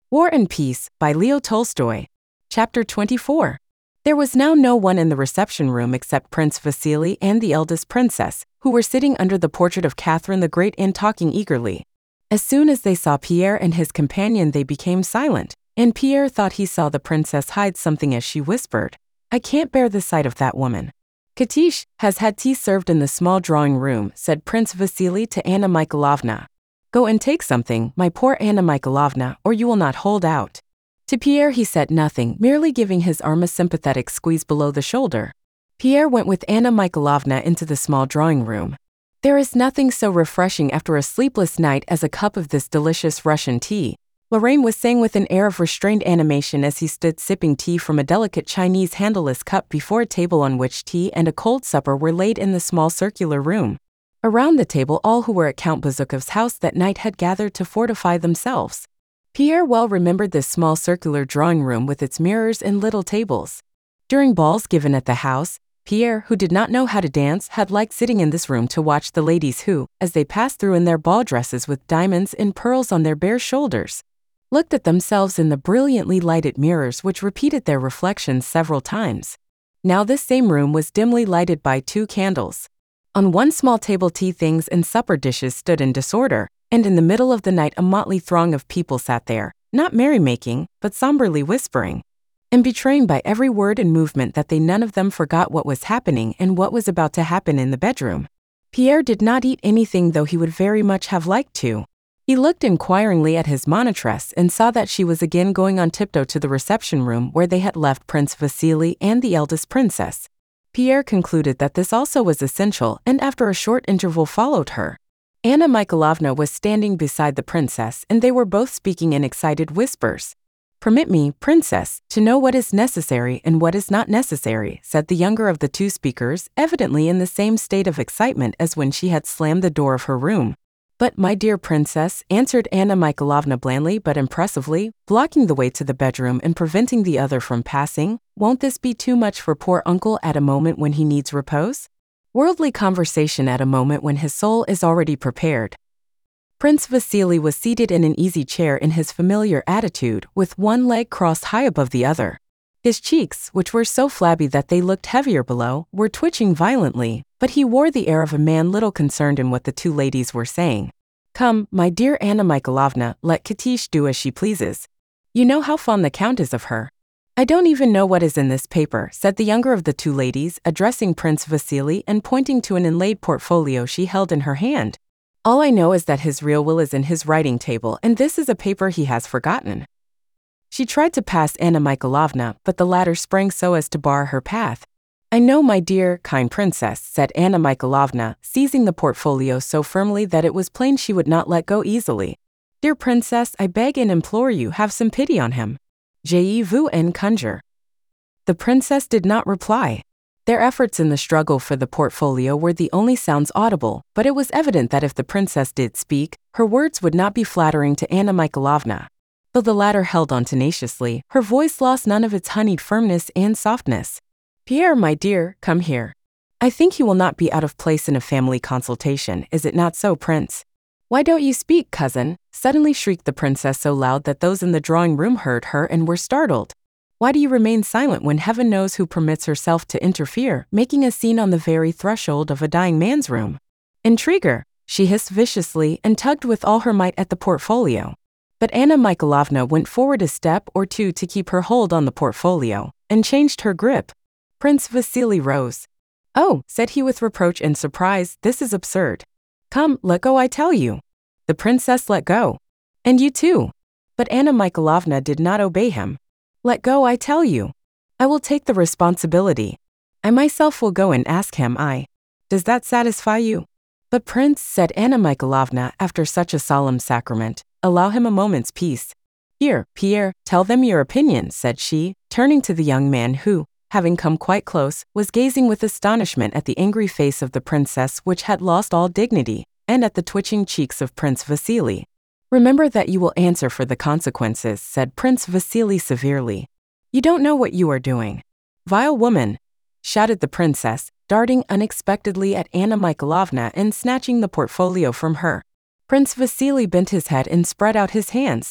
War and Peace by Leo Tolstoy. Chapter 24. There was now no one in the reception room except Prince Vasily and the eldest princess, who were sitting under the portrait of Catherine the Great and talking eagerly. As soon as they saw Pierre and his companion, they became silent, and Pierre thought he saw the princess hide something as she whispered, "I can't bear the sight of that woman." "Katish has had tea served in the small drawing room," said Prince Vasily to Anna Mikhailovna. "Go and take something, my poor Anna Mikhailovna, or you will not hold out." To Pierre he said nothing, merely giving his arm a sympathetic squeeze below the shoulder. Pierre went with Anna Mikhailovna into the small drawing room. There is nothing so refreshing after a sleepless night as a cup of this delicious Russian tea, Lorraine was saying with an air of restrained animation as he stood sipping tea from a delicate Chinese handleless cup before a table on which tea and a cold supper were laid in the small circular room. Around the table, all who were at Count Bezukhev's house that night had gathered to fortify themselves. Pierre well remembered this small circular drawing room with its mirrors and little tables. During balls given at the house, Pierre, who did not know how to dance, had liked sitting in this room to watch the ladies who, as they passed through in their ball dresses with diamonds and pearls on their bare shoulders, looked at themselves in the brilliantly lighted mirrors which repeated their reflections several times. Now this same room was dimly lighted by 2 candles. On one small table, tea things and supper dishes stood in disorder, and in the middle of the night a motley throng of people sat there, not merrymaking, but somberly whispering, and betraying by every word and movement that they none of them forgot what was happening and what was about to happen in the bedroom. Pierre did not eat anything, though he would very much have liked to. He looked inquiringly at his monitress and saw that she was again going on tiptoe to the reception room where they had left Prince Vasily and the eldest princess. Pierre concluded that this also was essential, and after a short interval followed her. Anna Mikhailovna was standing beside the princess, and they were both speaking in excited whispers. "Permit me, princess, to know what is necessary and what is not necessary," said the younger of the 2 speakers, evidently in the same state of excitement as when she had slammed the door of her room. "But, my dear princess," answered Anna Mikhailovna blandly but impressively, blocking the way to the bedroom and preventing the other from passing, "won't this be too much for poor uncle at a moment when he needs repose? Worldly conversation at a moment when his soul is already prepared." Prince Vasily was seated in an easy chair in his familiar attitude, with one leg crossed high above the other. His cheeks, which were so flabby that they looked heavier below, were twitching violently, but he wore the air of a man little concerned in what the 2 ladies were saying. "Come, my dear Anna Mikhailovna, let Katish do as she pleases. You know how fond the Count is of her." "I don't even know what is in this paper," said the younger of the 2 ladies, addressing Prince Vasily and pointing to an inlaid portfolio she held in her hand. "All I know is that his real will is in his writing table, and this is a paper he has forgotten." She tried to pass Anna Mikhailovna, but the latter sprang so as to bar her path. "I know, my dear, kind princess," said Anna Mikhailovna, seizing the portfolio so firmly that it was plain she would not let go easily. "Dear princess, I beg and implore you, have some pity on him. Je vous en conjure." The princess did not reply. Their efforts in the struggle for the portfolio were the only sounds audible, but it was evident that if the princess did speak, her words would not be flattering to Anna Mikhailovna. Though the latter held on tenaciously, her voice lost none of its honeyed firmness and softness. "Pierre, my dear, come here. I think he will not be out of place in a family consultation, is it not so, Prince?" "Why don't you speak, cousin?" suddenly shrieked the princess so loud that those in the drawing room heard her and were startled. "Why do you remain silent when heaven knows who permits herself to interfere, making a scene on the very threshold of a dying man's room? Intriguer!" she hissed viciously and tugged with all her might at the portfolio. But Anna Mikhailovna went forward a step or 2 to keep her hold on the portfolio, and changed her grip. Prince Vasily rose. "Oh," said he with reproach and surprise, "this is absurd. Come, let go, I tell you." The princess let go. "And you too." But Anna Mikhailovna did not obey him. "Let go, I tell you. I will take the responsibility. I myself will go and ask him. Does that satisfy you?" "But Prince," said Anna Mikhailovna after such a solemn sacrament, "allow him a moment's peace." "Here, Pierre, tell them your opinion," said she, turning to the young man who, having come quite close, was gazing with astonishment at the angry face of the princess which had lost all dignity, and at the twitching cheeks of Prince Vasily. "Remember that you will answer for the consequences," said Prince Vasily severely. "You don't know what you are doing." "Vile woman!" shouted the princess, darting unexpectedly at Anna Mikhailovna and snatching the portfolio from her. Prince Vasily bent his head and spread out his hands.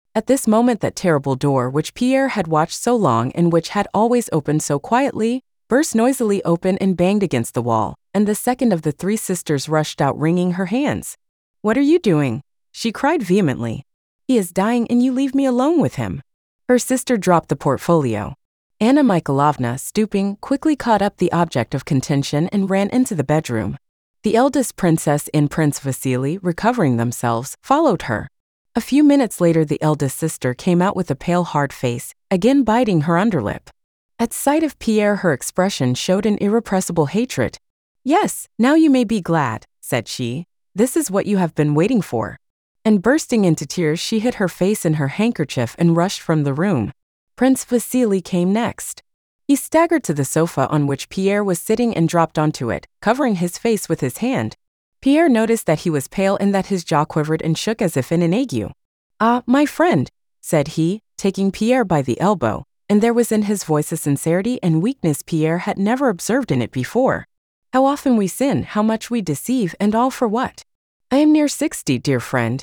At this moment that terrible door which Pierre had watched so long and which had always opened so quietly, burst noisily open and banged against the wall, and the second of the three sisters rushed out wringing her hands. "What are you doing?" she cried vehemently. "He is dying and you leave me alone with him." Her sister dropped the portfolio. Anna Mikhailovna, stooping, quickly caught up the object of contention and ran into the bedroom. The eldest princess and Prince Vasily, recovering themselves, followed her. A few minutes later the eldest sister came out with a pale hard face, again biting her underlip. At sight of Pierre her expression showed an irrepressible hatred. "Yes, now you may be glad," said she. "This is what you have been waiting for." And bursting into tears she hid her face in her handkerchief and rushed from the room. Prince Vasily came next. He staggered to the sofa on which Pierre was sitting and dropped onto it, covering his face with his hand. Pierre noticed that he was pale and that his jaw quivered and shook as if in an ague. "Ah, my friend," said he, taking Pierre by the elbow, and there was in his voice a sincerity and weakness Pierre had never observed in it before. "How often we sin, how much we deceive, and all for what? I am near 60, dear friend.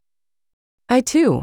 I too.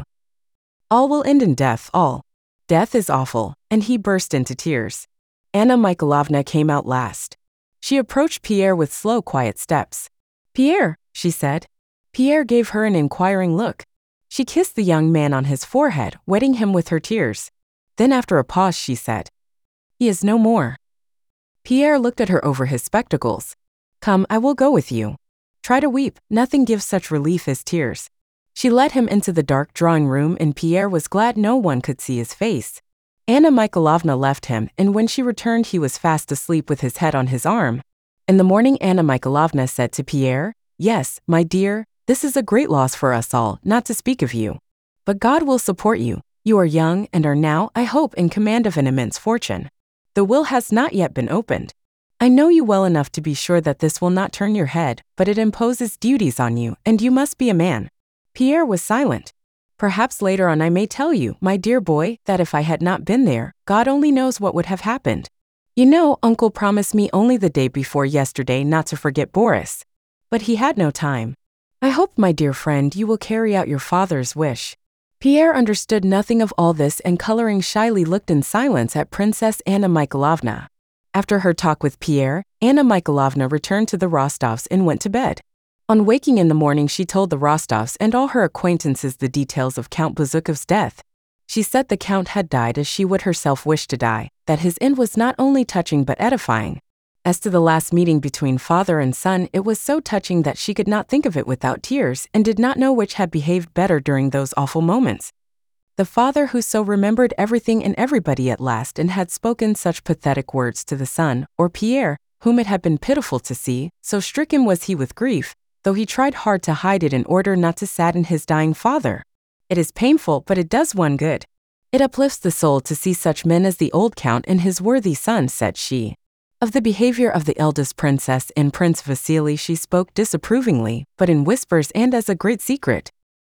All will end in death, all. Death is awful," and he burst into tears. Anna Mikhailovna came out last. She approached Pierre with slow, quiet steps. "Pierre," she said. Pierre gave her an inquiring look. She kissed the young man on his forehead, wetting him with her tears. Then after a pause she said, "He is no more." Pierre looked at her over his spectacles. "Come, I will go with you. Try to weep, nothing gives such relief as tears." She led him into the dark drawing room and Pierre was glad no one could see his face. Anna Mikhailovna left him, and when she returned he was fast asleep with his head on his arm. In the morning Anna Mikhailovna said to Pierre, "Yes, my dear, this is a great loss for us all, not to speak of you. But God will support you. You are young and are now, I hope, in command of an immense fortune. The will has not yet been opened. I know you well enough to be sure that this will not turn your head, but it imposes duties on you, and you must be a man." Pierre was silent. "Perhaps later on I may tell you, my dear boy, that if I had not been there, God only knows what would have happened. You know, Uncle promised me only the day before yesterday not to forget Boris. But he had no time. I hope, my dear friend, you will carry out your father's wish." Pierre understood nothing of all this and coloring shyly looked in silence at Princess Anna Mikhailovna. After her talk with Pierre, Anna Mikhailovna returned to the Rostovs and went to bed. On waking in the morning she told the Rostovs and all her acquaintances the details of Count Bezukhov's death. She said the Count had died as she would herself wish to die, that his end was not only touching but edifying. As to the last meeting between father and son, it was so touching that she could not think of it without tears and did not know which had behaved better during those awful moments. The father who so remembered everything and everybody at last and had spoken such pathetic words to the son, or Pierre, whom it had been pitiful to see, so stricken was he with grief, though he tried hard to hide it in order not to sadden his dying father. It is painful, but it does one good. It uplifts the soul to see such men as the old Count and his worthy son, said she. Of the behavior of the eldest princess and Prince Vasily she spoke disapprovingly, but in whispers and as a great secret.